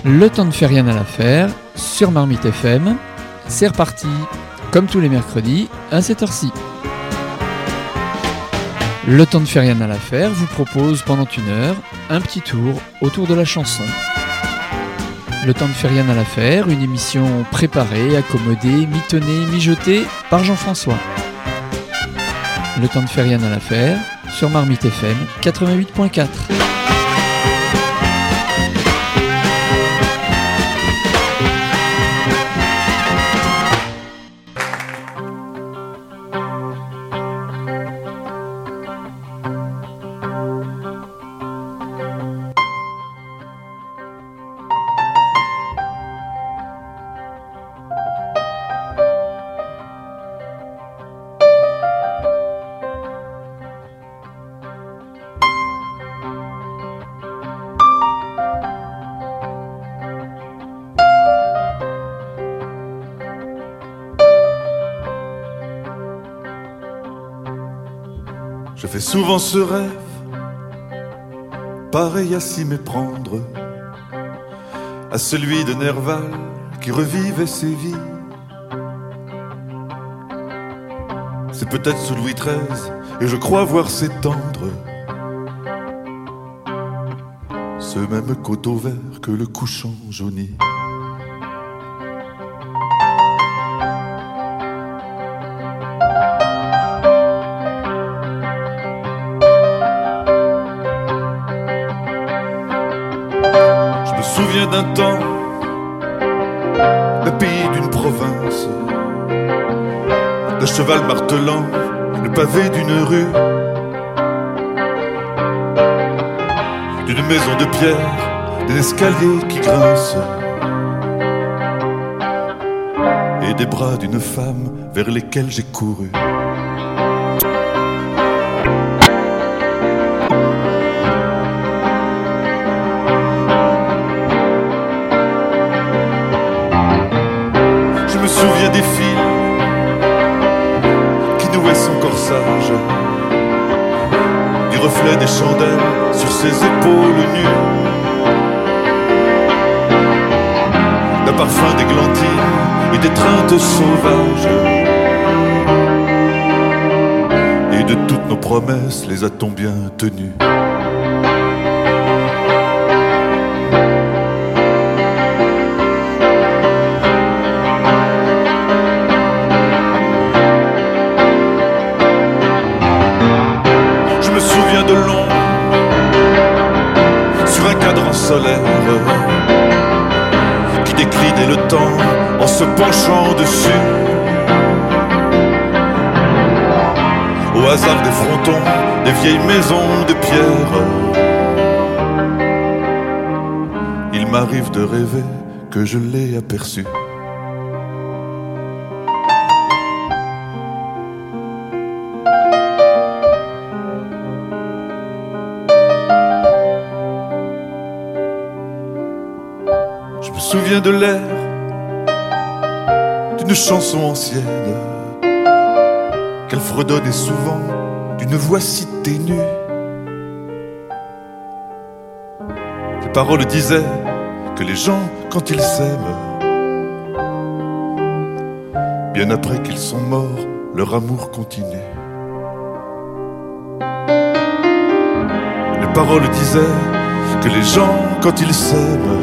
Le temps ne fait rien à l'affaire sur Marmite FM. C'est reparti, comme tous les mercredis, à cette heure-ci. Le temps ne fait rien à l'affaire vous propose pendant une heure un petit tour autour de la chanson. Le temps ne fait rien à l'affaire, une émission préparée, accommodée, mitonnée, mijotée par Jean-François. Le temps ne fait rien à l'affaire sur Marmite FM 88.4. Je fais souvent ce rêve, pareil à s'y méprendre, à celui de Nerval qui revivait ses vies. C'est peut-être sous Louis XIII, et je crois voir s'étendre ce même coteau vert que le couchant jauni. Je me souviens d'un temps, d'un pays, d'une province, d'un cheval martelant le pavé d'une rue, d'une maison de pierre, des escaliers qui grincent et des bras d'une femme vers lesquels j'ai couru. Je me souviens des filles qui nouaient son corsage, du reflet des chandelles sur ses épaules nues, d'un parfum d'églantine et d'étreintes sauvages. Et de toutes nos promesses, les a-t-on bien tenues? De l'ombre sur un cadran solaire qui déclinait le temps en se penchant dessus. Au hasard des frontons, des vieilles maisons de pierre, il m'arrive de rêver que je l'ai aperçu. Je me souviens de l'air d'une chanson ancienne qu'elle fredonnait souvent d'une voix si ténue. Les paroles disaient que les gens, quand ils s'aiment, bien après qu'ils sont morts, leur amour continue. Les paroles disaient que les gens, quand ils s'aiment,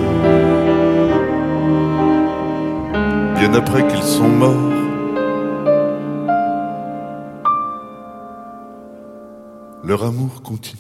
bien après qu'ils sont morts, leur amour continue.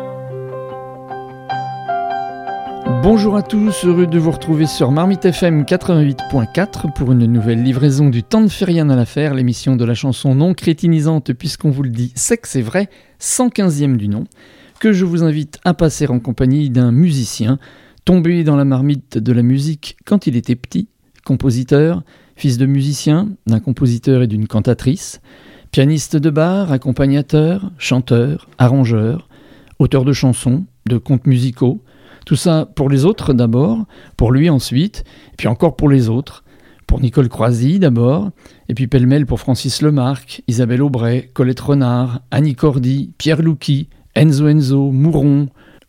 Bonjour à tous, heureux de vous retrouver sur Marmite FM 88.4 pour une nouvelle livraison du Temps ne fait rien à l'affaire, l'émission de la chanson non crétinisante, puisqu'on vous le dit, c'est que c'est vrai, 115e du nom, que je vous invite à passer en compagnie d'un musicien tombé dans la marmite de la musique quand il était petit, compositeur, fils de musicien, d'un compositeur et d'une cantatrice, pianiste de bar, accompagnateur, chanteur, arrangeur, auteur de chansons, de contes musicaux, tout ça pour les autres d'abord, pour lui ensuite, et puis encore pour les autres, pour Nicole Croisy d'abord, et puis pêle-mêle pour Francis Lemarque, Isabelle Aubray, Colette Renard, Annie Cordy, Pierre Louky, Enzo Mouron,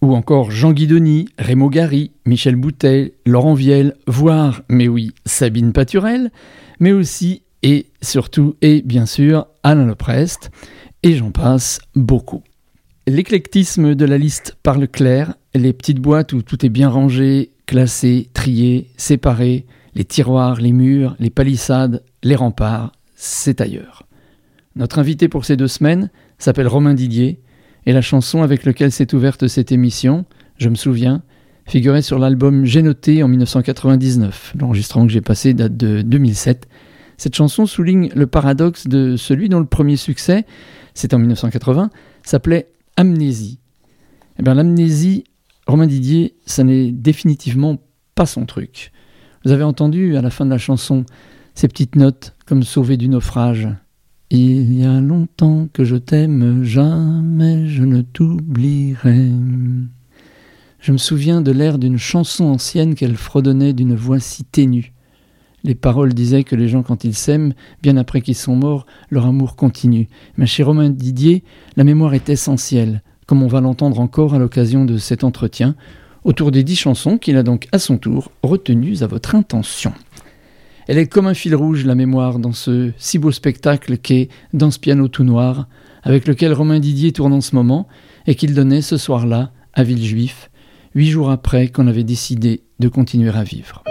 ou encore Jean Guidoni, Raymond Gary, Michel Bouteille, Laurent Viel, voire, mais oui, Sabine Paturel, mais aussi et surtout et bien sûr Alain Leprest, et j'en passe beaucoup. L'éclectisme de la liste parle clair, les petites boîtes où tout est bien rangé, classé, trié, séparé, les tiroirs, les murs, les palissades, les remparts, c'est ailleurs. Notre invité pour ces 2 semaines s'appelle Romain Didier, et la chanson avec laquelle s'est ouverte cette émission, Je me souviens, figurait sur l'album J'ai noté en 1999. L'enregistrement que j'ai passé date de 2007. Cette chanson souligne le paradoxe de celui dont le premier succès, c'est en 1980, s'appelait Amnésie. Eh bien, l'amnésie, Romain Didier, ça n'est définitivement pas son truc. Vous avez entendu à la fin de la chanson ces petites notes comme sauvées du naufrage. Il y a longtemps que je t'aime, jamais je ne t'oublierai. Je me souviens de l'air d'une chanson ancienne qu'elle fredonnait d'une voix si ténue. Les paroles disaient que les gens, quand ils s'aiment, bien après qu'ils sont morts, leur amour continue. Mais chez Romain Didier, la mémoire est essentielle, comme on va l'entendre encore à l'occasion de cet entretien, autour des 10 chansons qu'il a donc à son tour retenues à votre intention. Elle est comme un fil rouge, la mémoire, dans ce si beau spectacle qu'est Dans ce piano tout noir, avec lequel Romain Didier tourne en ce moment, et qu'il donnait ce soir-là à Villejuif, 8 jours après qu'on avait décidé de continuer à vivre.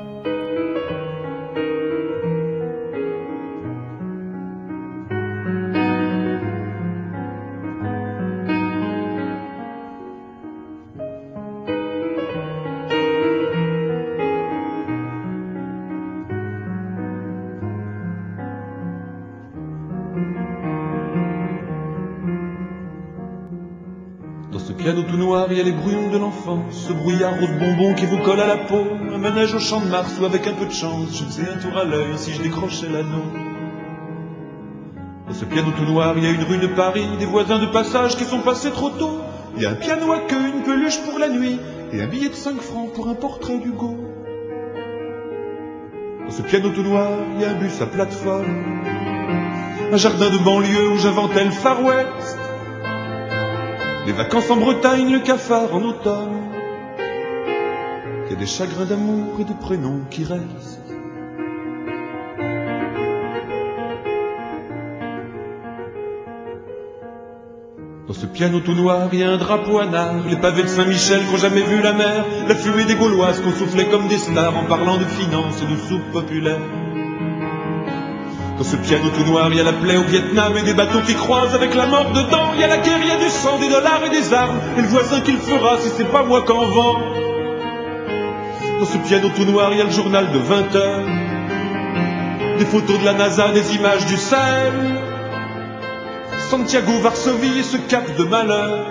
Piano tout noir, il y a les brouillons de l'enfance, ce brouillard rose bonbon qui vous colle à la peau, un manège au champ de Mars où avec un peu de chance, je faisais un tour à l'œil si je décrochais l'anneau. Dans ce piano tout noir, il y a une rue de Paris, des voisins de passage qui sont passés trop tôt. Il y a un piano à queue, une peluche pour la nuit, et un billet de 5 francs pour un portrait d'Hugo. Dans ce piano tout noir, il y a un bus à plateforme, un jardin de banlieue où j'inventais le Far West. Les vacances en Bretagne, le cafard en automne. Il y a des chagrins d'amour et de prénoms qui restent. Dans ce piano tout noir, il y a un drapeau à nard, les pavés de Saint-Michel qu'ont jamais vu la mer, la fumée des Gauloises qu'on soufflait comme des stars en parlant de finances et de soupe populaire. Dans ce piano tout noir, il y a la plaie au Vietnam et des bateaux qui croisent avec la mort dedans. Il y a la guerre, il y a du sang, des dollars et des armes, et le voisin qui le fera si c'est pas moi qu'en vend. Dans ce piano tout noir, il y a le journal de 20 heures, des photos de la NASA, des images du Sahel, Santiago, Varsovie et ce cap de malheur,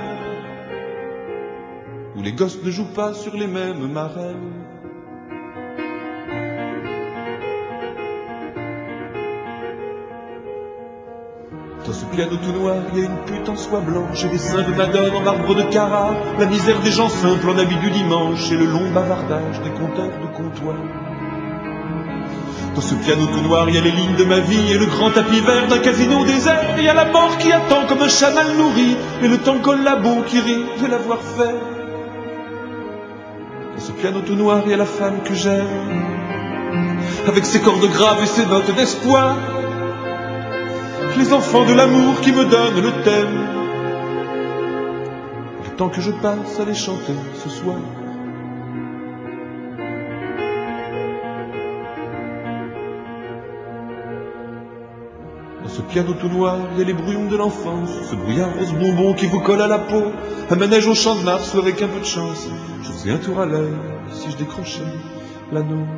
où les gosses ne jouent pas sur les mêmes marelles. Dans ce piano tout noir, il y a une pute en soie blanche et des seins de Madone en marbre de Carrare, la misère des gens simples en habit du dimanche et le long bavardage des compteurs de comptoir. Dans ce piano tout noir, il y a les lignes de ma vie et le grand tapis vert d'un casino désert. Il y a la mort qui attend comme un chat mal nourri et le temps collabo qui rit de l'avoir fait. Dans ce piano tout noir, il y a la femme que j'aime, avec ses cordes graves et ses notes d'espoir, les enfants de l'amour qui me donnent le thème, le temps que je passe à les chanter ce soir. Dans ce piano tout noir, il y a les brouillons de l'enfance, ce brouillard rose bonbon qui vous colle à la peau, un manège au champ de Mars où avec un peu de chance, je faisais un tour à l'œil si je décrochais l'anneau.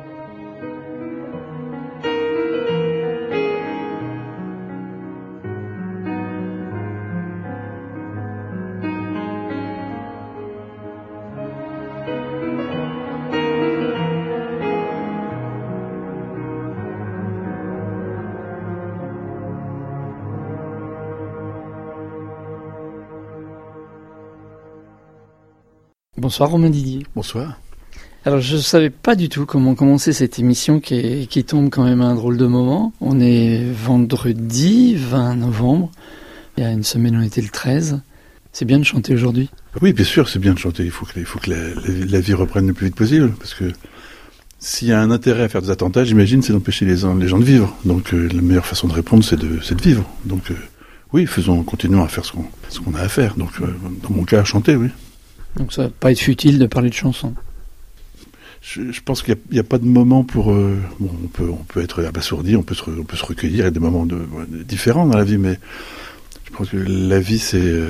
Bonsoir Romain Didier. Bonsoir. Alors je ne savais pas du tout comment commencer cette émission qui tombe quand même à un drôle de moment. On est vendredi 20 novembre, il y a une semaine on était le 13. C'est bien de chanter aujourd'hui? Oui, bien sûr, c'est bien de chanter. Il faut que la vie reprenne le plus vite possible, parce que s'il y a un intérêt à faire des attentats, j'imagine, c'est d'empêcher les gens de vivre. Donc la meilleure façon de répondre, c'est de vivre. Donc oui, continuons à faire ce qu'on a à faire. Donc dans mon cas, chanter, oui. Donc ça va pas être futile de parler de chansons. Je pense qu'il n'y a pas de moment pour... on peut être abasourdi, on peut se recueillir, il y a des moments différents dans la vie, mais je pense que la vie,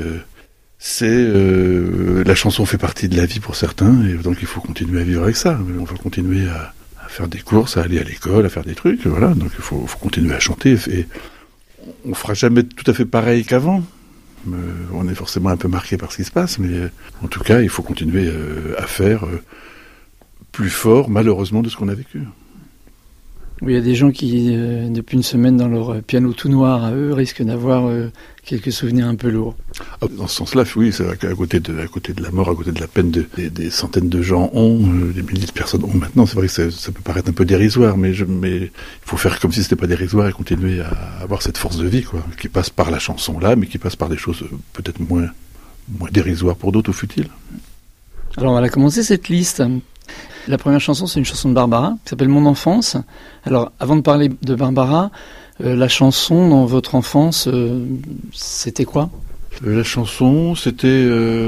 la chanson fait partie de la vie pour certains, et donc il faut continuer à vivre avec ça. On va continuer à faire des courses, à aller à l'école, à faire des trucs, voilà. Donc il faut continuer à chanter, et on fera jamais tout à fait pareil qu'avant. On est forcément un peu marqué par ce qui se passe, mais en tout cas, il faut continuer à faire plus fort, malheureusement, de ce qu'on a vécu. Oui, il y a des gens qui, depuis une semaine, dans leur piano tout noir à eux, risquent d'avoir quelques souvenirs un peu lourds. Dans ce sens-là, oui, c'est vrai qu'à côté de la mort, à côté de la peine des centaines de gens des milliers de personnes ont maintenant, c'est vrai que ça peut paraître un peu dérisoire, mais il faut faire comme si c'était pas dérisoire et continuer à avoir cette force de vie, quoi, qui passe par la chanson là, mais qui passe par des choses peut-être moins dérisoires pour d'autres ou futiles. Alors on va commencer cette liste. La première chanson, c'est une chanson de Barbara, qui s'appelle « Mon enfance ». Alors, avant de parler de Barbara, la chanson dans votre enfance, c'était quoi ? La chanson, c'était...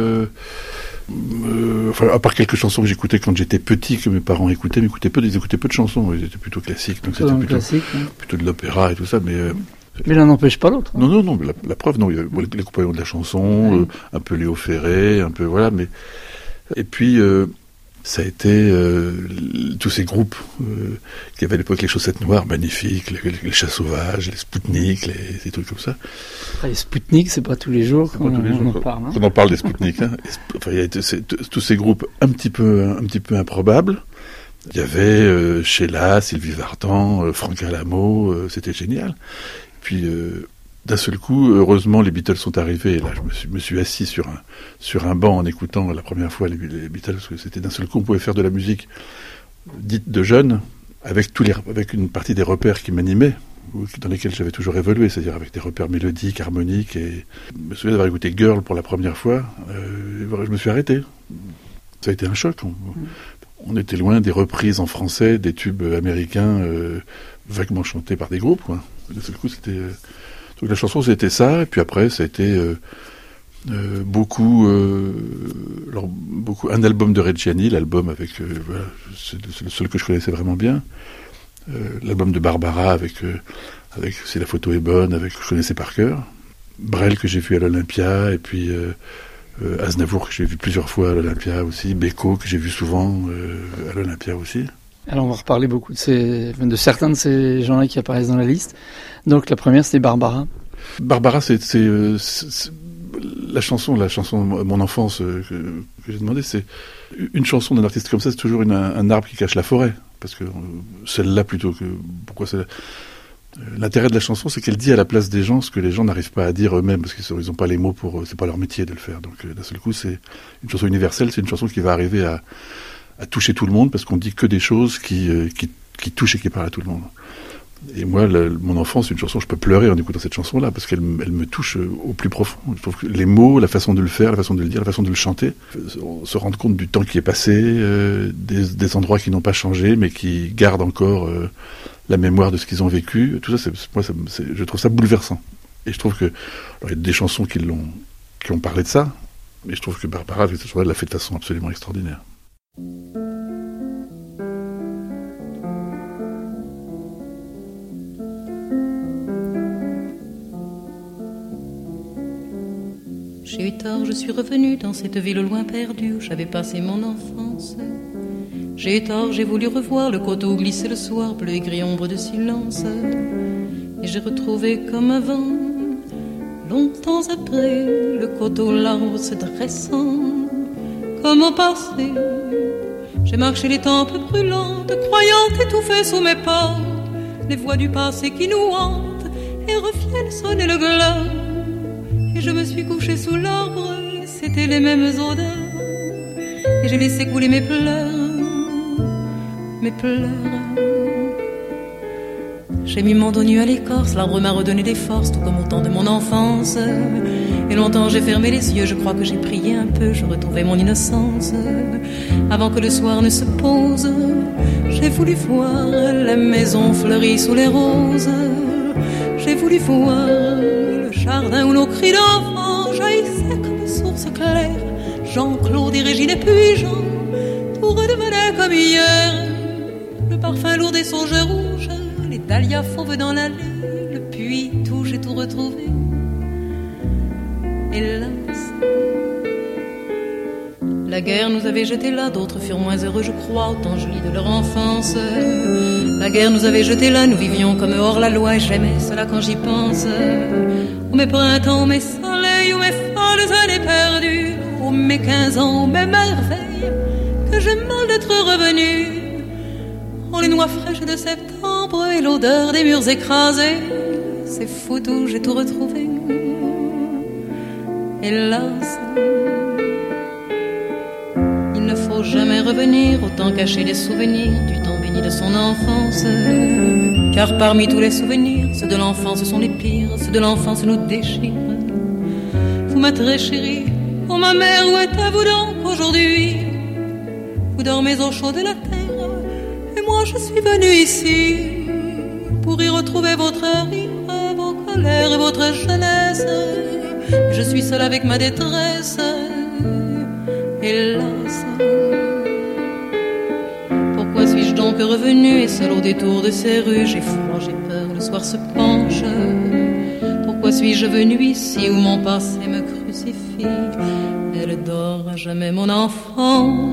à part quelques chansons que j'écoutais quand j'étais petit, que mes parents écoutaient, ils écoutaient peu de chansons, ils étaient plutôt classiques, donc c'était plutôt de l'opéra et tout ça, mais l'un n'empêche pas l'autre. Hein. Non, mais la preuve, non, il y a les compagnons de la chanson, un peu Léo Ferré, un peu, voilà, mais... Et puis... ça a été tous ces groupes qui avaient à l'époque les chaussettes noires magnifiques, les chats sauvages, les Spoutnik, des trucs comme ça. Les Spoutnik, c'est pas tous les jours qu'on en parle. On en parle des Spoutnik. Hein. Enfin, il y a tous ces groupes un petit peu improbables. Il y avait Sheila, Sylvie Vartan, Franck Alamo, c'était génial. Et puis d'un seul coup, heureusement, les Beatles sont arrivés. Et là, je me suis assis sur un banc en écoutant la première fois les Beatles, parce que c'était d'un seul coup, on pouvait faire de la musique dite de jeunes, avec une partie des repères qui m'animaient, dans lesquels j'avais toujours évolué, c'est-à-dire avec des repères mélodiques, harmoniques. Et je me souviens d'avoir écouté Girl pour la première fois. Je me suis arrêté. Ça a été un choc. On était loin des reprises en français, des tubes américains vaguement chantés par des groupes, quoi. D'un seul coup, c'était... Donc la chanson, c'était ça, et puis après, ça a été beaucoup un album de Reggiani, l'album avec... voilà, c'est le seul que je connaissais vraiment bien. L'album de Barbara, avec Si la photo est bonne, je connaissais par cœur. Brel, que j'ai vu à l'Olympia, et puis Aznavour, que j'ai vu plusieurs fois à l'Olympia aussi, Beko, que j'ai vu souvent à l'Olympia aussi. Alors on va reparler beaucoup de certains de ces gens-là qui apparaissent dans la liste. Donc la première, c'était Barbara. Barbara, c'est la chanson de mon enfance que j'ai demandé. C'est une chanson d'un artiste comme ça, c'est toujours un arbre qui cache la forêt. Parce que celle-là plutôt que... Pourquoi celle-là ? L'intérêt de la chanson, c'est qu'elle dit à la place des gens ce que les gens n'arrivent pas à dire eux-mêmes, parce qu'ils n'ont pas les mots c'est pas leur métier de le faire. Donc d'un seul coup, c'est une chanson universelle, c'est une chanson qui va arriver à toucher tout le monde, parce qu'on dit que des choses qui touchent et qui parlent à tout le monde. Et moi, mon enfance, c'est une chanson, je peux pleurer en écoutant cette chanson-là, parce qu'elle me touche au plus profond. Je trouve que les mots, la façon de le faire, la façon de le dire, la façon de le chanter, on se rend compte du temps qui est passé, des endroits qui n'ont pas changé, mais qui gardent encore la mémoire de ce qu'ils ont vécu. Tout ça, je trouve ça bouleversant. Et je trouve que, alors, il y a des chansons qui ont parlé de ça, mais je trouve que Barbara, cette chanson-là, l'a fait de façon absolument extraordinaire. J'ai eu tort, je suis revenue dans cette ville au loin perdue où j'avais passé mon enfance. J'ai eu tort, j'ai voulu revoir le coteau glisser le soir, bleu et gris ombre de silence. Et j'ai retrouvé comme avant, longtemps après, le coteau, l'arbre se dressant, comme au passé. J'ai marché les tempes brûlantes, croyant étouffer sous mes pas les voix du passé qui nous hantent et reviennent sonner le glas. Et je me suis couchée sous l'arbre, c'était les mêmes odeurs. Et j'ai laissé couler mes pleurs. J'ai mis mon dos nu à l'écorce, l'arbre m'a redonné des forces, tout comme au temps de mon enfance. Et longtemps j'ai fermé les yeux, je crois que j'ai prié un peu, je retrouvais mon innocence. Avant que le soir ne se pose, j'ai voulu voir la maison fleurie sous les roses. J'ai voulu voir le jardin où nos cris d'enfants jaillissaient comme source claire. Jean-Claude et Régine et puis Jean, tout redevenait comme hier. Le parfum lourd des songes rouges, les dahlias fauves dans l'allée, le puits, tout, j'ai tout retrouvé. Hélas, la guerre nous avait jetés là, d'autres furent moins heureux, je crois, autant jolis de leur enfance. La guerre nous avait jetés là, nous vivions comme hors la loi, et j'aimais cela quand j'y pense. Oh mes printemps, oh mes soleils, oh mes folles années perdues, oh mes 15 ans, oh mes merveilles, que j'ai mal d'être revenu. Oh les noix fraîches de septembre et l'odeur des murs écrasés, c'est fou tout, j'ai tout retrouvé. Hélas, il ne faut jamais revenir, autant cacher les souvenirs du temps béni de son enfance. Car parmi tous les souvenirs, ceux de l'enfance sont les pires, ceux de l'enfance nous déchirent. Vous ma très chérie, oh ma mère, où êtes-vous donc aujourd'hui? Vous dormez au chaud de la terre, et moi je suis venue ici pour y retrouver votre rire, vos colères et votre jeunesse. Je suis seule avec ma détresse, hélas. Pourquoi suis-je donc revenue et seule au détour de ces rues? J'ai froid, j'ai peur, le soir se penche. Pourquoi suis-je venue ici où mon passé me crucifie? Elle dort à jamais mon enfant.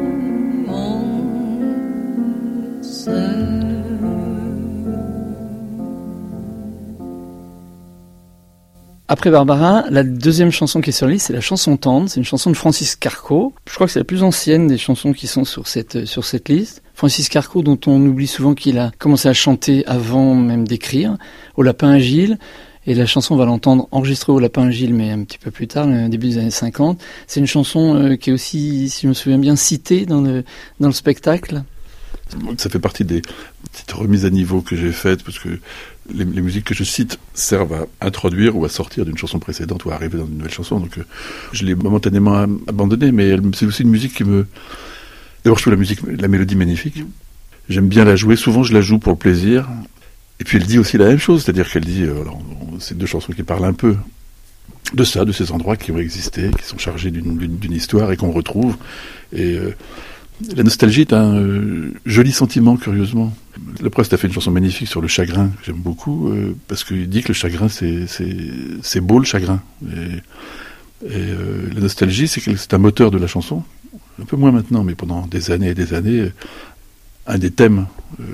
Après Barbara, la deuxième chanson qui est sur la liste, c'est la chanson Tendre. C'est une chanson de Francis Carco. Je crois que c'est la plus ancienne des chansons qui sont sur cette liste. Francis Carco, dont on oublie souvent qu'il a commencé à chanter avant même d'écrire, au Lapin Agile. Et la chanson, on va l'entendre enregistrée au Lapin Agile, mais un petit peu plus tard, au début des années 50. C'est une chanson qui est aussi, si je me souviens bien, citée dans le spectacle. Ça fait partie des petites remises à niveau que j'ai faites, parce que les musiques que je cite servent à introduire ou à sortir d'une chanson précédente ou à arriver dans une nouvelle chanson. Donc je l'ai momentanément abandonnée, mais c'est aussi une musique qui me... D'abord, je trouve la mélodie magnifique. J'aime bien la jouer. Souvent, je la joue pour le plaisir. Et puis, elle dit aussi la même chose. C'est-à-dire qu'elle dit... c'est deux chansons qui parlent un peu de ça, de ces endroits qui ont existé, qui sont chargés d'une histoire et qu'on retrouve. Et... la nostalgie est un joli sentiment, curieusement. Le Prost a fait une chanson magnifique sur le chagrin, que j'aime beaucoup, parce qu'il dit que le chagrin, c'est beau, le chagrin. Et la nostalgie, c'est un moteur de la chanson. Un peu moins maintenant, mais pendant des années et des années, un des thèmes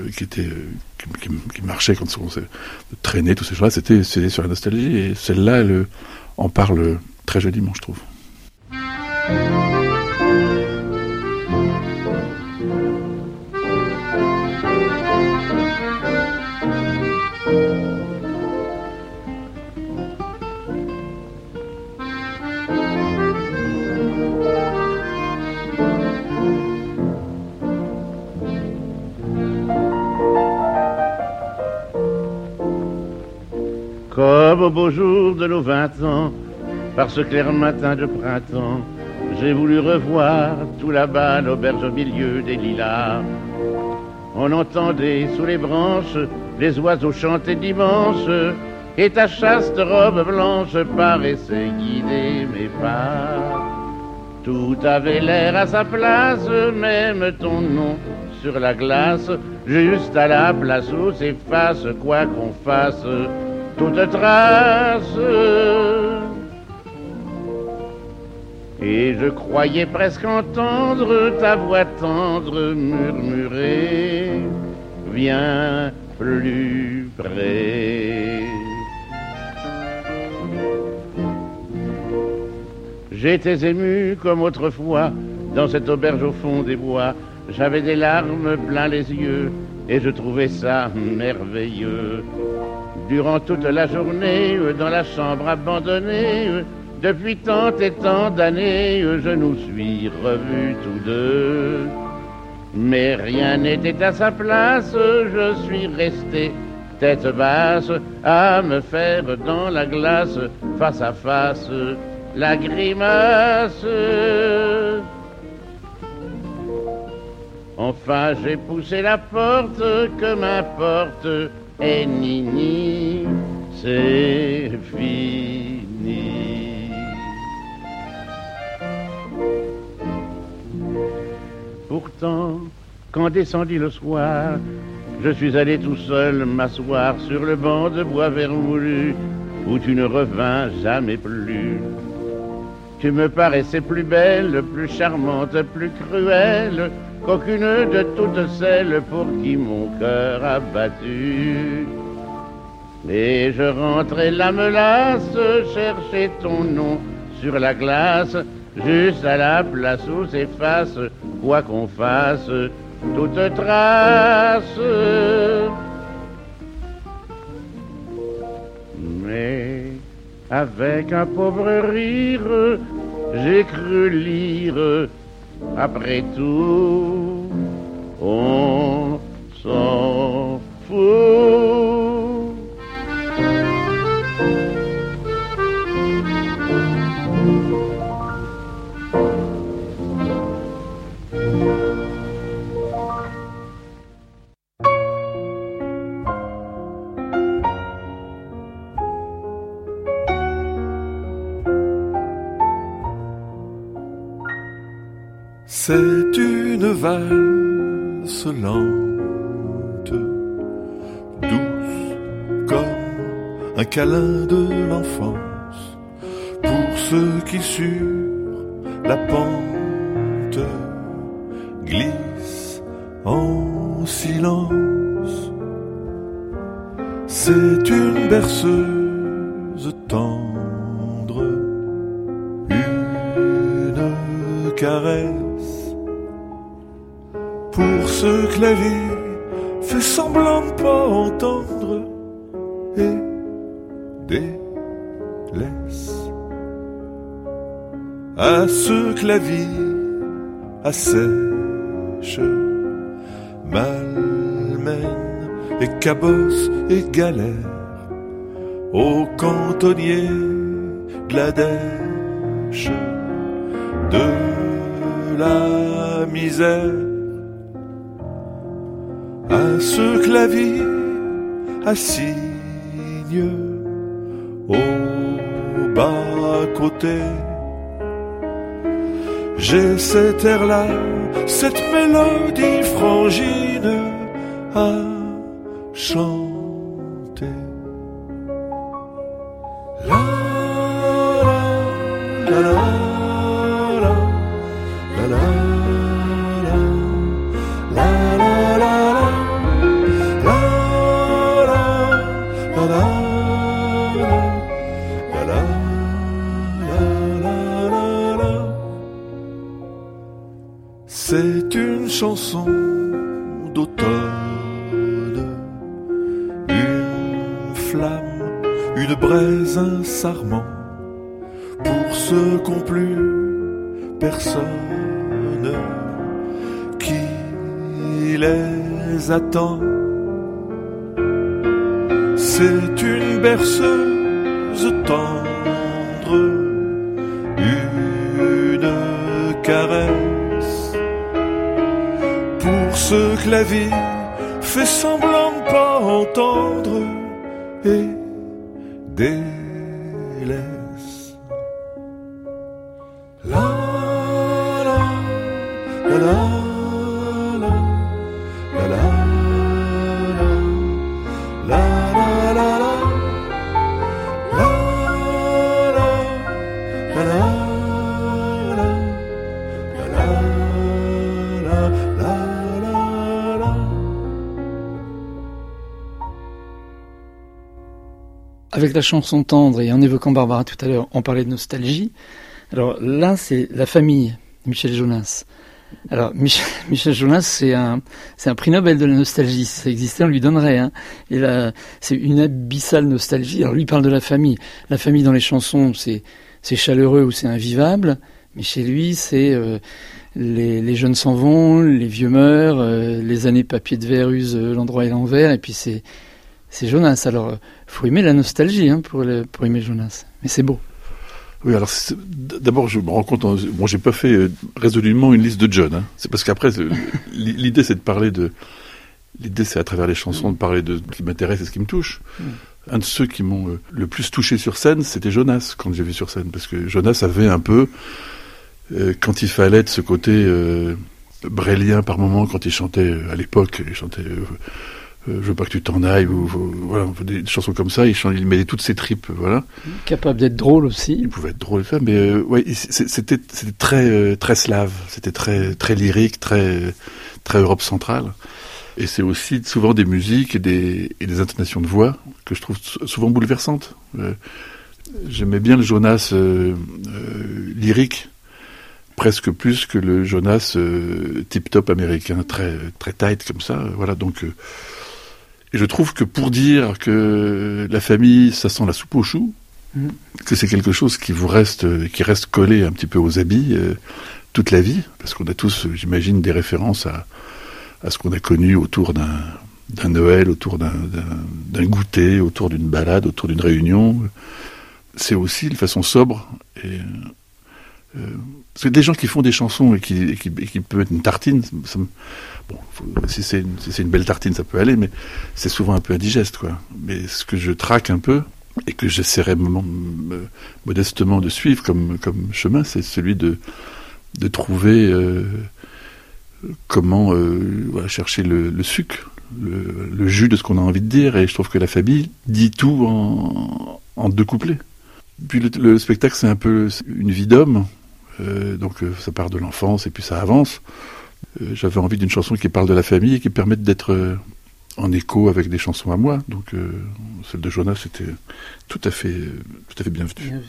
qui marchait quand on se traînait, tous ces choses-là, c'était sur la nostalgie. Et celle-là, elle en parle très joliment, je trouve. Comme au beau jour de nos 20 ans, par ce clair matin de printemps, j'ai voulu revoir tout là-bas l'auberge au milieu des lilas. On entendait sous les branches les oiseaux chanter dimanche, et ta chaste robe blanche paraissait guider mes pas. Tout avait l'air à sa place, même ton nom sur la glace, juste à la place où s'efface, quoi qu'on fasse, toute trace. Et je croyais presque entendre ta voix tendre murmurer, viens plus près. J'étais ému comme autrefois dans cette auberge au fond des bois. J'avais des larmes plein les yeux et je trouvais ça merveilleux. Durant toute la journée, dans la chambre abandonnée, depuis tant et tant d'années, je nous suis revus tous deux. Mais rien n'était à sa place, je suis resté tête basse, à me faire dans la glace, face à face, la grimace. Enfin j'ai poussé la porte, que m'importe, et nini, c'est fini. Pourtant, quand descendit le soir, je suis allé tout seul m'asseoir sur le banc de bois vermoulu, où tu ne revins jamais plus. Tu me paraissais plus belle, plus charmante, plus cruelle qu'aucune de toutes celles pour qui mon cœur a battu. Et je rentrais l'âme lasse chercher ton nom sur la glace, juste à la place où s'efface, quoi qu'on fasse, toute trace. Mais avec un pauvre rire, j'ai cru lire, après tout, on s'en fout. C'est une valse lente, douce comme un câlin de l'enfance, pour ceux qui sur la pente glissent en silence. C'est une berceuse tendre, une caresse pour ceux que la vie fait semblant de pas entendre et délaisse, à ceux que la vie assèche, malmène et cabosse et galère, aux cantonniers de la dèche, de la misère, à ceux que la vie assigne au bas-côté. J'ai cet air-là, cette mélodie frangine à chanter. La la la la la la C'est une chanson d'automne, une flamme, une braise, un sarment, pour ceux qu'ont plus personne qui les attend. C'est une berceuse tendre, une caresse, pour ceux que la vie fait semblant de pas entendre et délaisse. La la la la la la la la la Avec la chanson tendre et en évoquant Barbara tout à l'heure, on parlait de nostalgie. Alors là, c'est la famille, Michel Jonas. Alors Michel Jonas, c'est un prix Nobel de la nostalgie. Si ça existait, on lui donnerait. Hein. Et là, c'est une abyssale nostalgie. Alors lui parle de la famille. La famille dans les chansons, c'est chaleureux ou c'est invivable. Mais chez lui, c'est les jeunes s'en vont, les vieux meurent, les années papier de verre usent l'endroit et l'envers. Et puis c'est C'est Jonas, alors faut aimer la nostalgie pour aimer Jonas, mais c'est beau. Oui, alors d'abord je me rends compte, bon, j'ai pas fait résolument une liste de John, hein. C'est parce qu'après l'idée c'est de parler l'idée c'est à travers les chansons de parler de ce qui m'intéresse et ce qui me touche. Un de ceux qui m'ont le plus touché sur scène, c'était Jonas, quand j'ai vu sur scène, parce que Jonas avait un peu, quand il fallait, de ce côté brélien par moment, quand il chantait à l'époque, il chantait je veux pas que tu t'en ailles, ou voilà, des chansons comme ça, il mettait toutes ses tripes, voilà. Capable d'être drôle aussi. Il pouvait être drôle, ça, mais ouais, c'était très très slave, c'était très très lyrique, très très Europe centrale. Et c'est aussi souvent des musiques et des intonations de voix que je trouve souvent bouleversantes. J'aimais bien le Jonas lyrique, presque plus que le Jonas tip-top américain, très très tight comme ça. Voilà, donc. Et je trouve que pour dire que la famille, ça sent la soupe aux choux, que c'est quelque chose qui reste collé un petit peu aux habits toute la vie, parce qu'on a tous, j'imagine, des références à ce qu'on a connu autour d'un Noël, autour d'un goûter, autour d'une balade, autour d'une réunion. C'est aussi une façon sobre. C'est des gens qui font des chansons et qui peuvent être une tartine. Si c'est une belle tartine, ça peut aller, mais c'est souvent un peu indigeste, quoi. Mais ce que je traque un peu, et que j'essaierai modestement de suivre comme chemin, c'est celui de trouver comment chercher le sucre, le jus de ce qu'on a envie de dire, et je trouve que la famille dit tout en 2 couplets. Puis le spectacle, c'est un peu une vie d'homme, donc ça part de l'enfance et puis ça avance. J'avais envie d'une chanson qui parle de la famille et qui permette d'être en écho avec des chansons à moi, donc celle de Jonas était tout à fait bienvenue.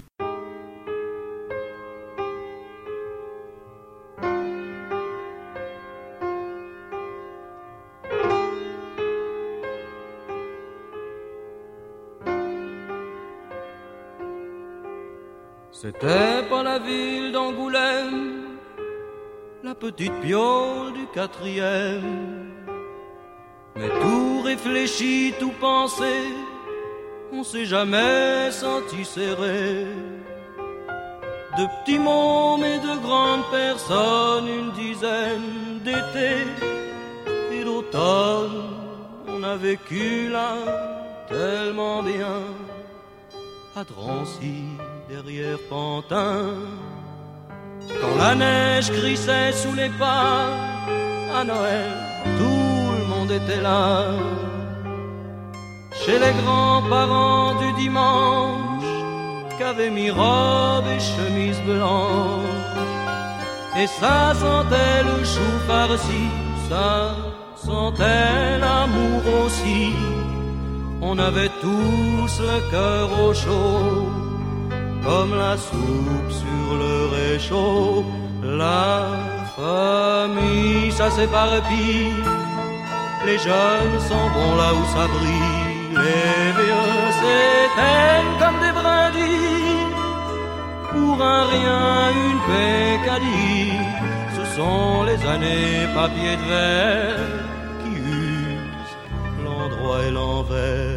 C'était pas la ville d'Angoulême, la petite piole du 4e, mais tout réfléchi, tout pensé, on s'est jamais senti serré. De petits mômes et de grandes personnes, une dizaine d'étés et d'automne, on a vécu là tellement bien, à Drancy, derrière Pantin. Quand la neige crissait sous les pas, à Noël, tout le monde était là. Chez les grands-parents du dimanche, qu'avaient mis robe et chemise blanche. Et ça sentait le chou farci, ça sentait l'amour aussi. On avait tous le cœur au chaud, comme la soupe sur le réchaud. La famille, ça s'éparpille, les jeunes sont bons là où ça brille, les vieux s'éteignent comme des brindilles, pour un rien, une pécadille. Ce sont les années papier de verre qui usent l'endroit et l'envers.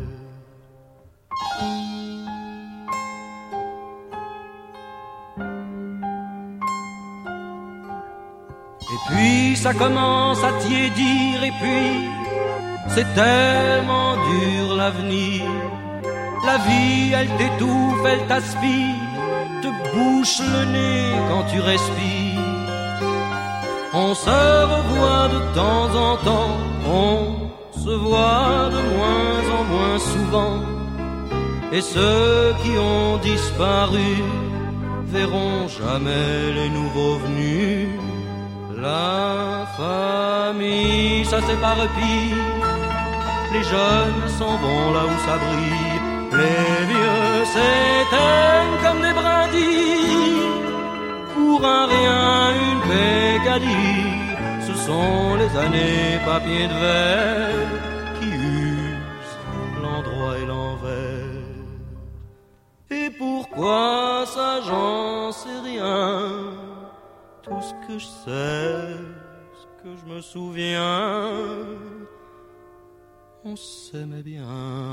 Et puis ça commence à tiédir, et puis c'est tellement dur l'avenir. La vie, elle t'étouffe, elle t'aspire, te bouche le nez quand tu respires. On se revoit de temps en temps, on se voit de moins en moins souvent. Et ceux qui ont disparu verront jamais les nouveaux venus. La famille, ça s'éparpille, les jeunes sont bons là où ça brille, les vieux s'éteignent comme des brindilles, pour un rien, une pécadille. Ce sont les années papier de verre qui usent l'endroit et l'envers. Et pourquoi ça, j'en sais rien. Tout ce que je sais, ce que je me souviens, on s'aimait bien.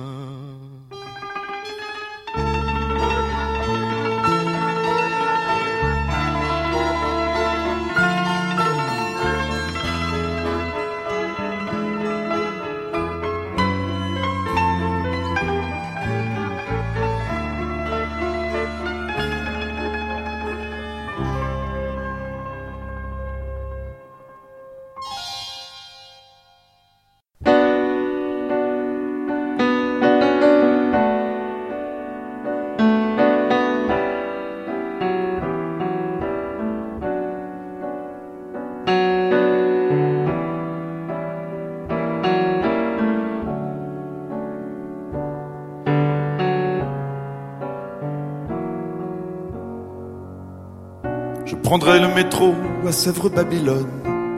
Je prendrai le métro à Sèvres-Babylone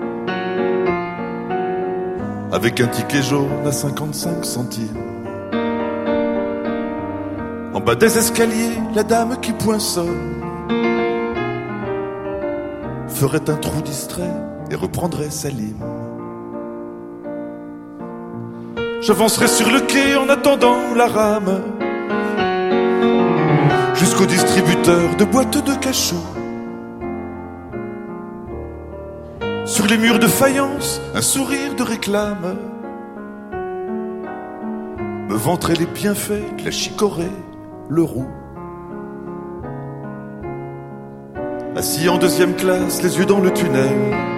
avec un ticket jaune à 55 centimes. En bas des escaliers, la dame qui poinçonne ferait un trou distrait et reprendrait sa lime. J'avancerai sur le quai en attendant la rame jusqu'au distributeur de boîtes de cachou. Sur les murs de faïence, un sourire de réclame me vanterait les bienfaits de la chicorée, le roux. Assis en deuxième classe, les yeux dans le tunnel,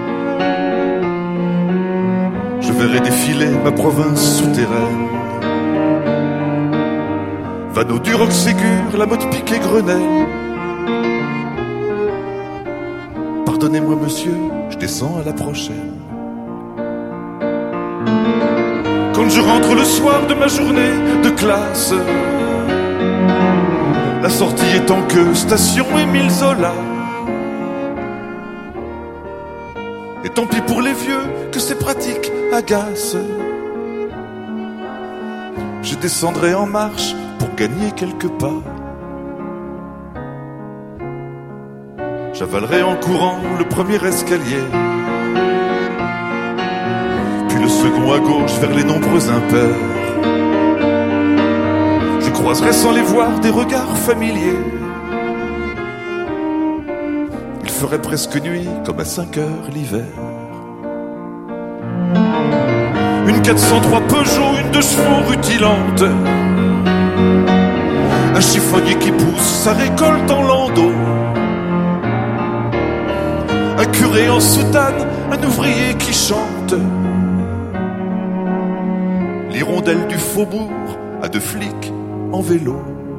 je verrai défiler ma province souterraine. Vanneau du roc Ségur, la mode piquée Grenelle. Pardonnez-moi monsieur, je descends à la prochaine. Quand je rentre le soir de ma journée de classe, la sortie est en queue, station Émile Zola. Et tant pis pour les vieux que ces pratiques agacent. Je descendrai en marche pour gagner quelques pas. J'avalerai en courant le premier escalier, puis le second à gauche vers les nombreux impairs. Je croiserai sans les voir des regards familiers. Il ferait presque nuit comme à 5 heures l'hiver. Une 403 Peugeot, une 2 chevaux rutilante, un chiffonnier qui pousse sa récolte en landau, un curé en soutane, un ouvrier qui chante, l'hirondelle du faubourg à 2 flics en vélo.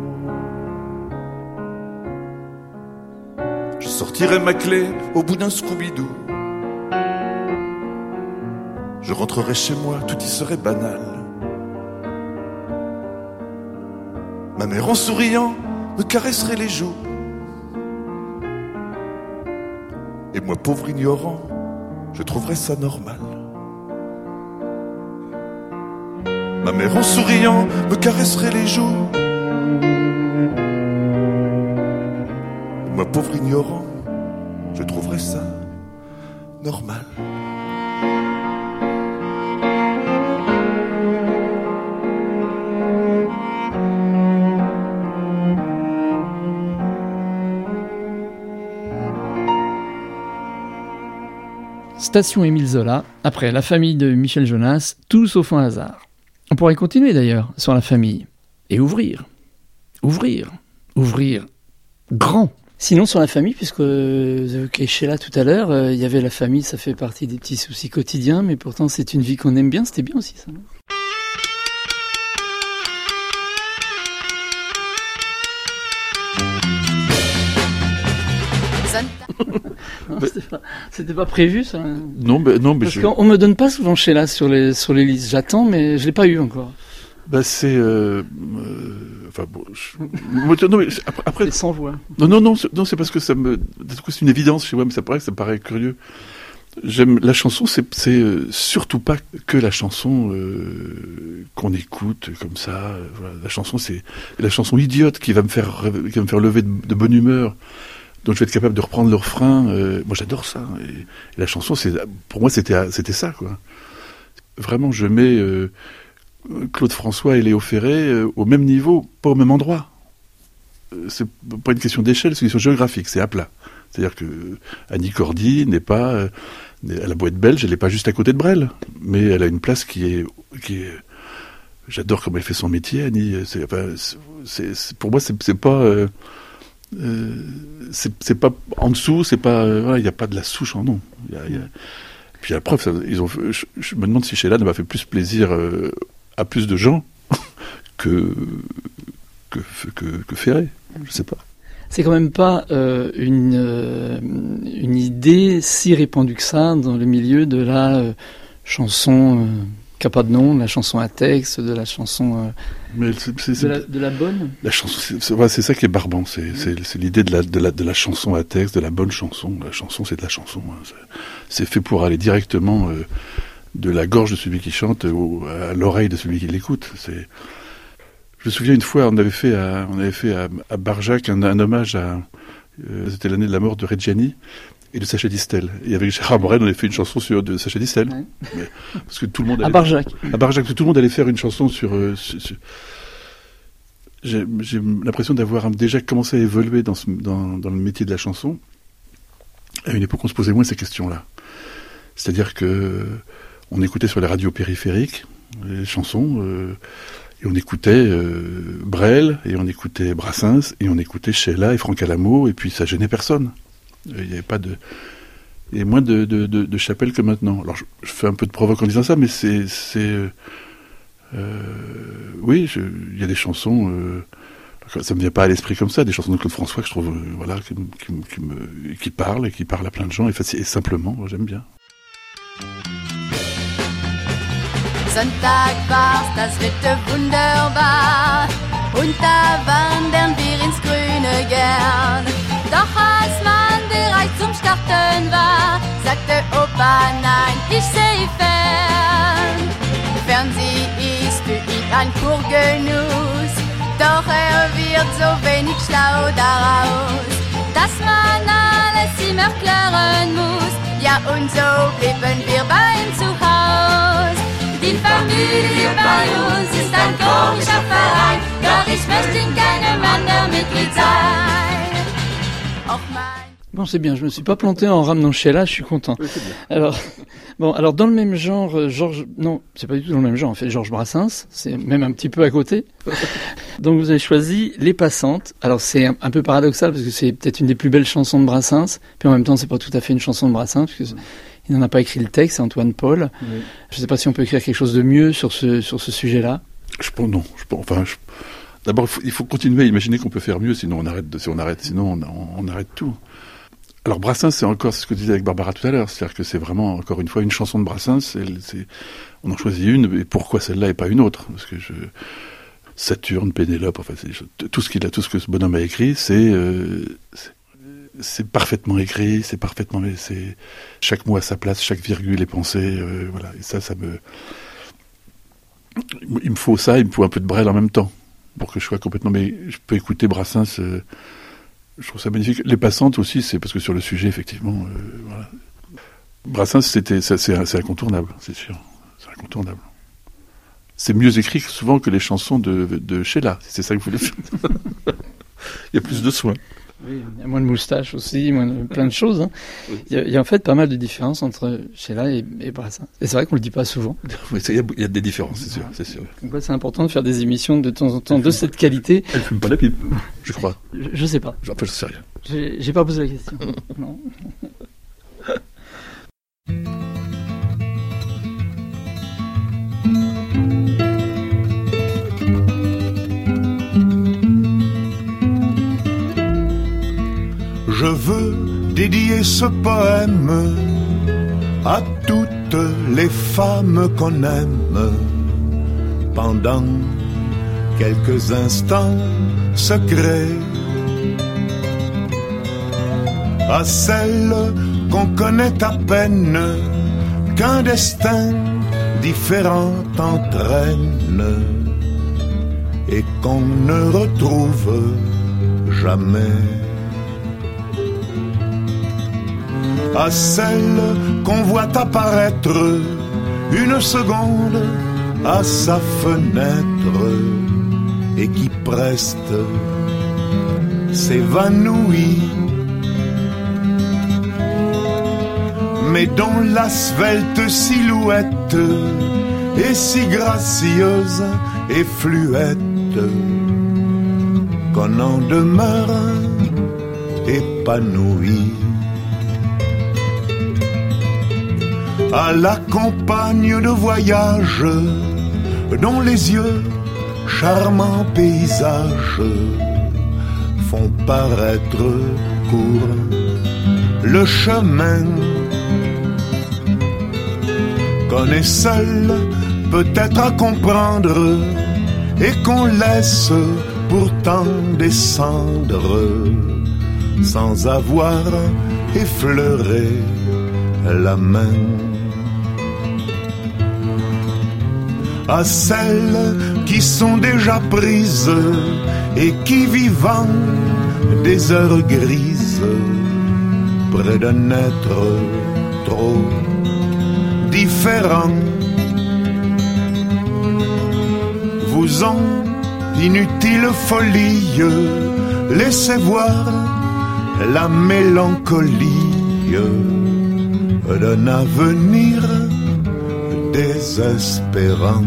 Je sortirai ma clé au bout d'un Scooby-Doo. Je rentrerai chez moi, tout y serait banal. Ma mère en souriant me caresserait les joues. Et moi, pauvre ignorant, je trouverais ça normal. Ma mère en souriant me caresserait les joues. Et moi, pauvre ignorant, je trouverais ça normal. Station Émile Zola, après La famille de Michel Jonas, tout sauf un hasard. On pourrait continuer d'ailleurs sur la famille et ouvrir grand. Sinon sur la famille, puisque vous évoquiez Sheila tout à l'heure, il y avait la famille, ça fait partie des petits soucis quotidiens, mais pourtant c'est une vie qu'on aime bien, c'était bien aussi ça. Non, c'était pas prévu ça. Non, mais parce qu'on me donne pas souvent Sheila sur les listes. J'attends, mais je l'ai pas eu encore. C'est enfin bon. Non, mais après. C'est sans voix. Non, c'est parce que ça me. C'est une évidence chez moi, mais ça me paraît curieux. J'aime la chanson, c'est surtout pas que la chanson qu'on écoute comme ça. Voilà. La chanson, c'est la chanson idiote qui va me faire lever de bonne humeur. Donc je vais être capable de reprendre le refrain. Moi j'adore ça. Et la chanson, pour moi c'était ça quoi. Vraiment je mets Claude François et Léo Ferré au même niveau, pas au même endroit. C'est pas une question d'échelle, c'est une question géographique, c'est à plat. C'est-à-dire que Annie Cordy n'est pas à la Boîte Belge, elle n'est pas juste à côté de Brel, mais elle a une place qui est j'adore comment elle fait son métier, Annie. Pour moi, c'est pas c'est pas en dessous, c'est pas voilà, il n'y a pas de la souche en nom. Puis la preuve, je me demande si Sheila ne m'a fait plus plaisir à plus de gens que Ferré. Je sais pas. C'est quand même pas une idée si répandue que ça dans le milieu de la chanson qui n'a pas de nom, de la chanson à texte, de la chanson de la bonne. La chanson, c'est ça qui est barbant. C'est l'idée de la chanson à texte, de la bonne chanson. La chanson, c'est de la chanson. Hein. C'est fait pour aller directement de la gorge de celui qui chante à l'oreille de celui qui l'écoute. Je me souviens une fois, on avait fait à Barjac un hommage c'était l'année de la mort de Reggiani et de Sacha Distel. Et avec Gérard Morel, on avait fait une chanson de Sacha Distel. Ouais. Parce que tout le monde à Barjac, tout le monde allait faire une chanson sur j'ai l'impression d'avoir déjà commencé à évoluer dans le métier de la chanson. À une époque, on se posait moins ces questions-là. C'est-à-dire que on écoutait sur les radios périphériques les chansons. Et on écoutait Brel, et on écoutait Brassens, et on écoutait Sheila et Franck Alamo, et puis ça gênait personne. Il n'y avait pas de... Il y a moins de chapelles que maintenant. Alors je fais un peu de provoque en disant ça, mais oui, il y a des chansons... ça me vient pas à l'esprit comme ça, des chansons de Claude François que je trouve qui parlent, et qui parlent à plein de gens, et simplement, j'aime bien. Sonntag war's, das Wetter wunderbar, und da wandern wir ins Grüne gern. Doch als man bereit zum Starten war, sagte Opa, nein, ich seh fern. Fernseh ist für ihn ein Kurgenuss, doch wird so wenig schlau daraus, dass man alles immer klären muss. Ja, und so blieben wir bei ihm zu Haus. Die Familie bei uns ist ein komischer Verein, doch ich möchte in keinem anderen Mitglied sein. Bon, c'est bien, je me suis pas planté en ramenant Sheila, je suis content. Oui, c'est bien. Alors dans le même genre, non, c'est pas du tout dans le même genre, en fait, Georges Brassens, c'est même un petit peu à côté. Donc vous avez choisi Les Passantes. Alors c'est un peu paradoxal parce que c'est peut-être une des plus belles chansons de Brassens, puis en même temps c'est pas tout à fait une chanson de Brassens parce que il n'en a pas écrit le texte, c'est Antoine Paul. Oui. Je ne sais pas si on peut écrire quelque chose de mieux sur ce sujet-là. D'abord, il faut continuer à imaginer qu'on peut faire mieux, sinon on arrête tout. Alors Brassens, c'est ce que je disais avec Barbara tout à l'heure, c'est-à-dire que c'est vraiment, encore une fois, une chanson de Brassens, on en choisit une, et pourquoi celle-là et pas une autre? Parce que Saturne, Pénélope, enfin, tout ce que ce bonhomme a écrit, c'est parfaitement écrit, chaque mot à sa place, chaque virgule est pensée, voilà. Et il me faut ça, il me faut un peu de Brel en même temps, pour que je sois complètement, mais je peux écouter Brassens, je trouve ça magnifique. Les Passantes aussi, c'est parce que sur le sujet, effectivement, voilà. Brassens, c'est incontournable, c'est sûr, c'est incontournable. C'est mieux écrit souvent que les chansons de Sheila, si c'est ça que vous voulez faire. Il y a plus de soin. Oui, il y a moins de moustaches aussi, plein de choses. Hein. Oui. Il y a en fait pas mal de différences entre Sheila et Brassens. Et c'est vrai qu'on le dit pas souvent. Oui, il y a des différences, c'est sûr. Donc c'est important de faire des émissions de temps en temps de cette qualité. Elle fume pas la pipe, je crois. Je sais pas. Je sais rien. J'ai pas posé la question. Non. Je veux dédier ce poème à toutes les femmes qu'on aime pendant quelques instants secrets, à celles qu'on connaît à peine, qu'un destin différent entraîne et qu'on ne retrouve jamais. À celles qu'on voit apparaître une seconde à sa fenêtre et qui preste s'évanouit, mais dont la svelte silhouette est si gracieuse et fluette qu'on en demeure épanoui. À la campagne de voyage, dont les yeux, charmants paysages, font paraître court le chemin qu'on est seul peut-être à comprendre et qu'on laisse pourtant descendre sans avoir effleuré la main. À celles qui sont déjà prises et qui vivant des heures grises près d'un être trop différent vous ont inutile folie, laissez voir la mélancolie d'un avenir désespérant.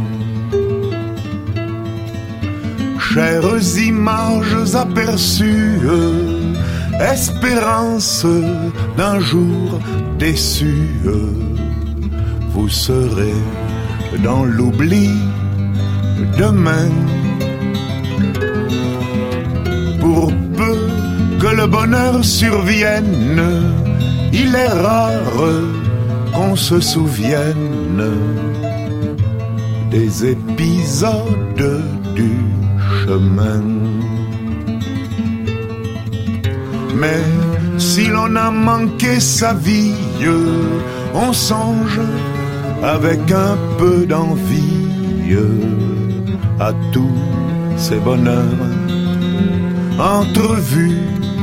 Chères images aperçues, espérance d'un jour déçu, vous serez dans l'oubli demain. Pour peu que le bonheur survienne, il est rare qu'on se souvienne des épisodes du chemin. Mais si l'on a manqué sa vie, on songe avec un peu d'envie à tous ces bonheurs entrevus,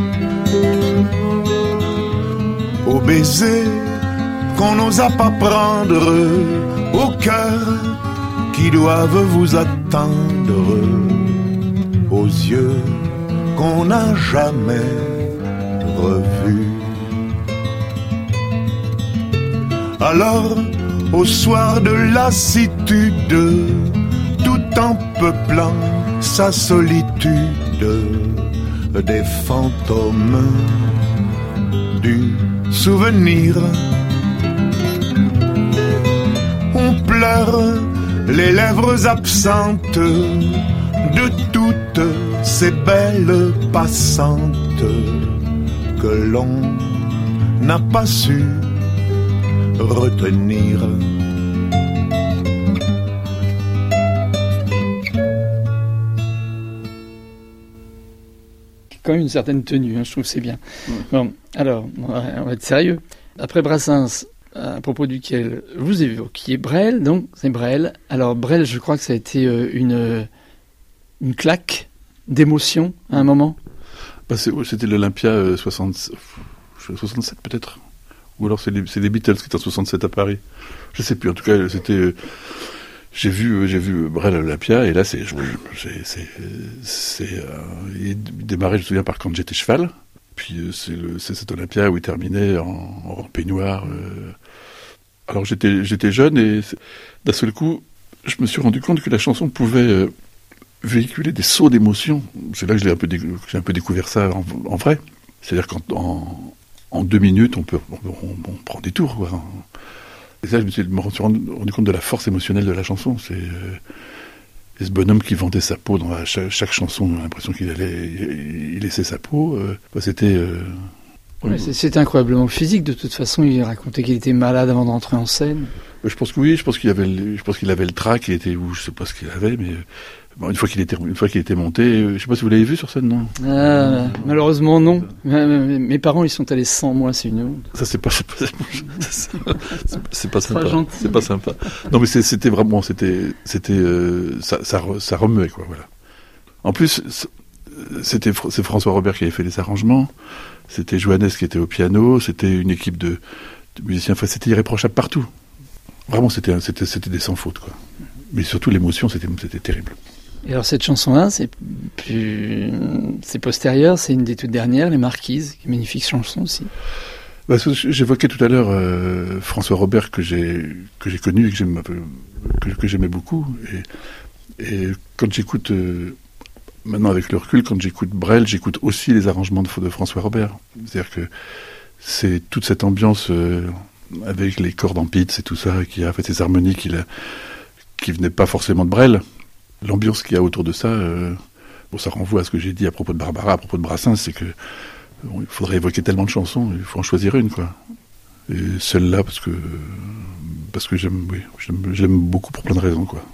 aux baisers qu'on n'osa pas prendre, au cœur qui doivent vous attendre, aux yeux qu'on n'a jamais revus. Alors, au soir de lassitude, tout en peuplant sa solitude, des fantômes du souvenir, on pleure les lèvres absentes de toutes ces belles passantes que l'on n'a pas su retenir. Quand même une certaine tenue, je trouve que c'est bien. Bon, alors, on va être sérieux. Après Brassens, à propos duquel vous évoquiez Brel, donc c'est Brel. Alors Brel, je crois que ça a été une claque d'émotion à un moment. C'était l'Olympia 67 peut-être. Ou alors c'est les Beatles qui étaient en 67 à Paris. Je sais plus. En tout cas, c'était. J'ai vu Brel à l'Olympia et là il démarrait, je me souviens, par Quand j'étais cheval. Puis c'est cet Olympia où il terminait en peignoir. Alors j'étais jeune et d'un seul coup, je me suis rendu compte que la chanson pouvait véhiculer des sauts d'émotion. C'est là que j'ai un peu découvert ça en vrai. C'est-à-dire qu'en 2 minutes, on prend des tours, quoi. Et ça, je me suis rendu compte de la force émotionnelle de la chanson. C'est ce bonhomme qui vendait sa peau dans chaque chanson. On a l'impression il laissait sa peau. C'était incroyablement physique. De toute façon, il racontait qu'il était malade avant d'entrer en scène. Je pense que oui. Je pense qu'il avait le trac. Je sais pas ce qu'il avait, mais une fois qu'il était monté, je sais pas si vous l'avez vu sur scène, non? Malheureusement non. Mes parents, ils sont allés sans moi, c'est une honte. Ça c'est pas sympa. C'est pas sympa. Non mais c'était vraiment, ça remuait, quoi, voilà. En plus, c'est François Robert qui avait fait les arrangements. C'était Johannes qui était au piano. C'était une équipe de musiciens. Enfin, c'était irréprochable partout. Vraiment, c'était des sans faute, quoi. mais surtout l'émotion, c'était terrible. Et alors cette chanson-là, c'est postérieur, c'est une des toutes dernières, Les Marquises, une magnifique chanson aussi. J'évoquais tout à l'heure François Robert que j'ai connu et que j'aimais beaucoup. Et quand j'écoute, maintenant avec le recul, quand j'écoute Brel, j'écoute aussi les arrangements de François Robert. C'est-à-dire que c'est toute cette ambiance avec les cordes en pizz et tout ça, qui a fait ces harmonies qui venaient pas forcément de Brel. L'ambiance qu'il y a autour de ça, ça renvoie à ce que j'ai dit à propos de Barbara, à propos de Brassens, c'est que il faudrait évoquer tellement de chansons, il faut en choisir une, quoi. Et celle-là, parce que j'aime beaucoup pour plein de raisons, quoi.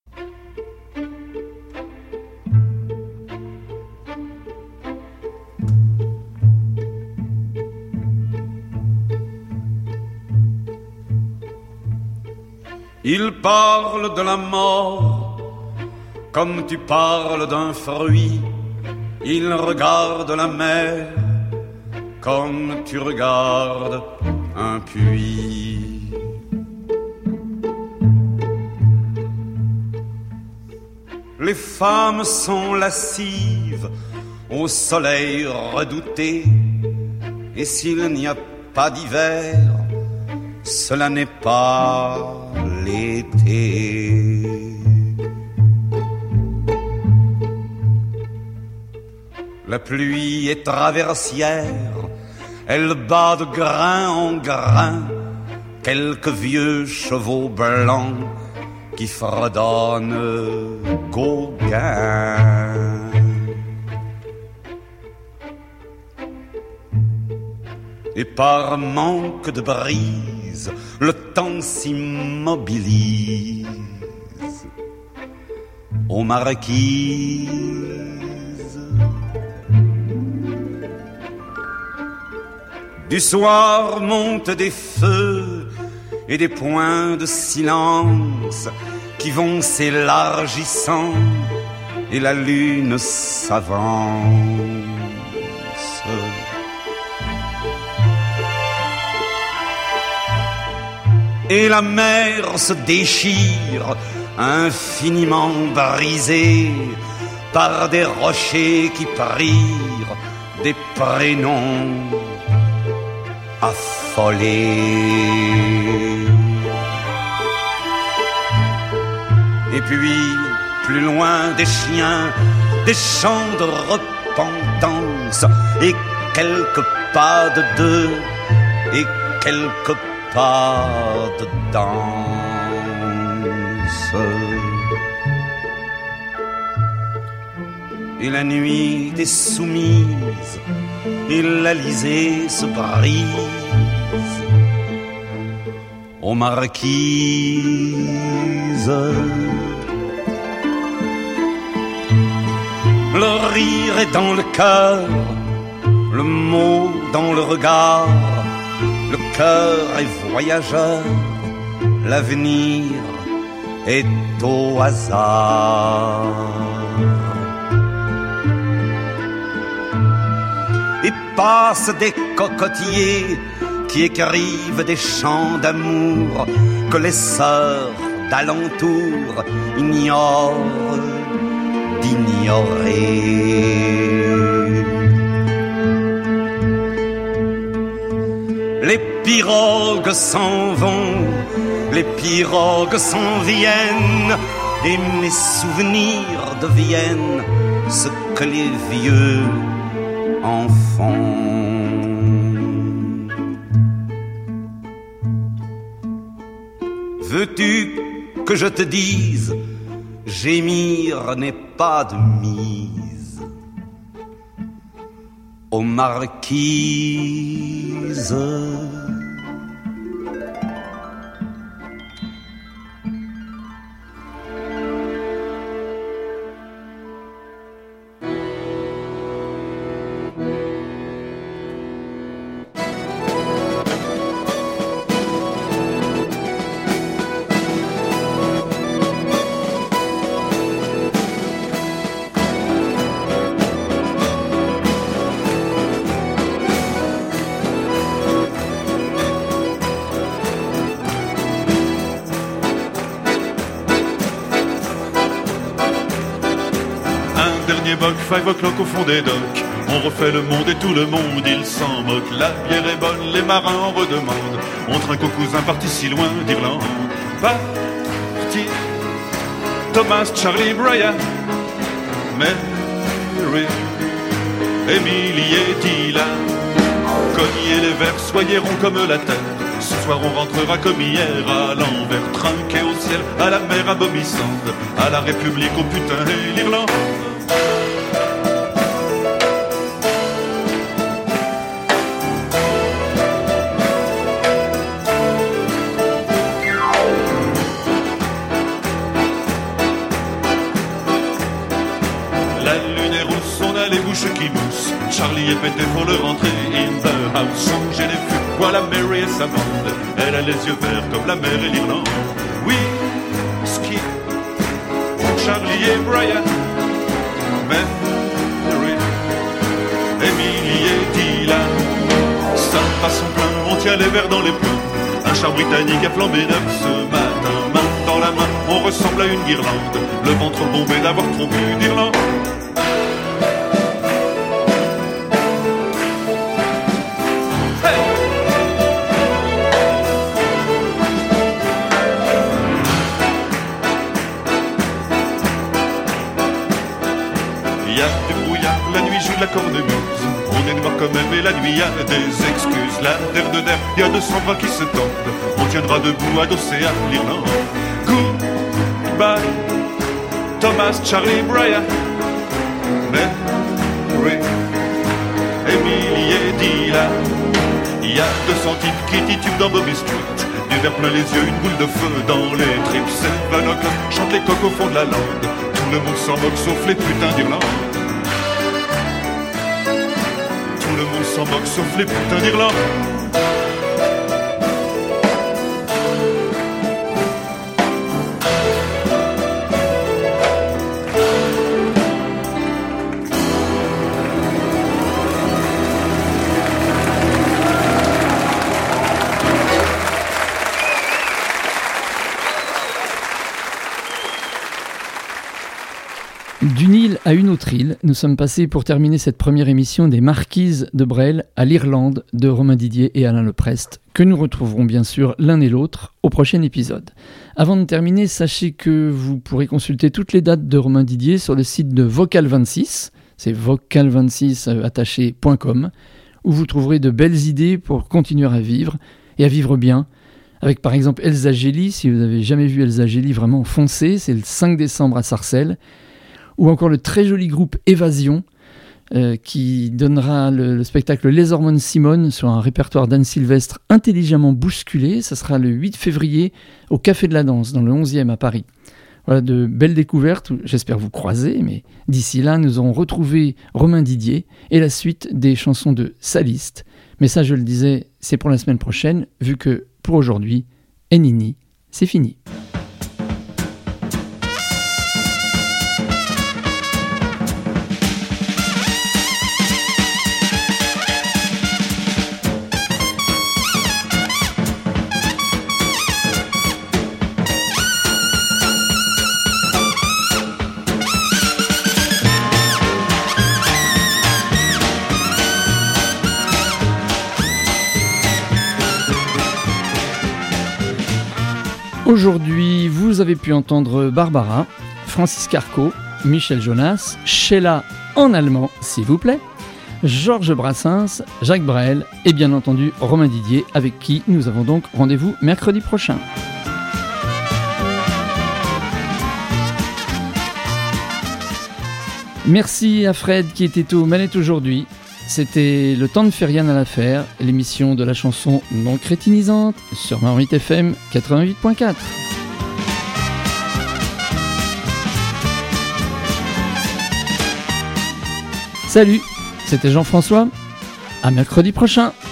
Il parle de la mort comme tu parles d'un fruit. Il regarde la mer comme tu regardes un puits. Les femmes sont lascives au soleil redouté, et s'il n'y a pas d'hiver, cela n'est pas l'été. La pluie est traversière, elle bat de grain en grain quelques vieux chevaux blancs qui fredonnent Gauguin. Et par manque de brise, le temps s'immobilise aux marquises. Du soir montent des feux et des points de silence qui vont s'élargissant et la lune s'avance. Et la mer se déchire, infiniment brisée par des rochers qui prirent des prénoms affolés. Et puis, plus loin des chiens, des chants de repentance, et quelques pas de deux, et quelques pas de danse. Et la nuit est soumise, et l'Alizé se brise aux marquises. Le rire est dans le cœur, le mot dans le regard. Le cœur est voyageur, l'avenir est au hasard. Et passent des cocotiers qui écrivent des chants d'amour que les sœurs d'alentour ignorent d'ignorer. Les pirogues s'en vont, les pirogues s'en viennent, et mes souvenirs deviennent ce que les vieux en font. Veux-tu que je te dise, gémir n'est pas de mise aux marquises. dernier boc, 5 o'clock au fond des docks. On refait le monde et tout le monde, il s'en moque. La bière est bonne, les marins en redemandent. On trinque aux cousins partis si loin d'Irlande. Parti, Thomas, Charlie, Brian, Mary, Emily et Dylan. Cognez les verres, soyez ronds comme la terre. Ce soir on rentrera comme hier à l'envers. Trinqué au ciel, à la mer abomissante, à la République, au putain et l'Irlande. Les bouches qui moussent, Charlie est pété, faut le rentrer in the house. Changer les fûts, voilà Mary et sa bande. Elle a les yeux verts comme la mer et l'Irlande. Whisky, Charlie et Brian, Mary, Emily et Dylan. Ça passe en plein, on tient les verres dans les plombs. Un char britannique a flambé neuf ce matin. Main dans la main, on ressemble à une guirlande. Le ventre bombé d'avoir trop bu d'Irlande. La cornemuse, on est noir quand même et la nuit y a des excuses. La terre de der, y a 200 bras qui se tendent. On tiendra debout adossé à l'Irlande. Goodbye, Thomas, Charlie, Brian, Mary, Emily et Dylan. Y a 200 types qui titubent dans Bobby Street. Du verre plein les yeux, une boule de feu dans les tripes. Seven o'clock chante les coqs au fond de la lande. Tout le monde s'en moque sauf les putains d'Irlande. Le monde s'en moque sauf les putains d'Irlande. D'une île à une autre île, nous sommes passés pour terminer cette première émission des Marquises de Bresles à l'Irlande de Romain Didier et Alain Leprest, que nous retrouverons bien sûr l'un et l'autre au prochain épisode. Avant de terminer, sachez que vous pourrez consulter toutes les dates de Romain Didier sur le site de Vocal26, c'est vocal26attaché.com, où vous trouverez de belles idées pour continuer à vivre et à vivre bien. Avec par exemple Elsa Gély, si vous n'avez jamais vu Elsa Gély, vraiment foncez, c'est le 5 décembre à Sarcelles. Ou encore le très joli groupe Évasion, qui donnera le spectacle Les Hormones Simone sur un répertoire d'Anne Sylvestre intelligemment bousculé. Ça sera le 8 février au Café de la Danse, dans le 11e à Paris. Voilà de belles découvertes, j'espère vous croiser, mais d'ici là, nous aurons retrouvé Romain Didier et la suite des chansons de sa liste. Mais ça, je le disais, c'est pour la semaine prochaine, vu que pour aujourd'hui, Enini, c'est fini. Aujourd'hui, vous avez pu entendre Barbara, Francis Carco, Michel Jonas, Sheila en allemand, s'il vous plaît, Georges Brassens, Jacques Brel et bien entendu Romain Didier, avec qui nous avons donc rendez-vous mercredi prochain. Merci à Fred qui était aux manettes aujourd'hui. C'était Le Temps ne fait rien à l'affaire, l'émission de la chanson non crétinisante sur Marmite FM 88.4. Salut, c'était Jean-François. À mercredi prochain.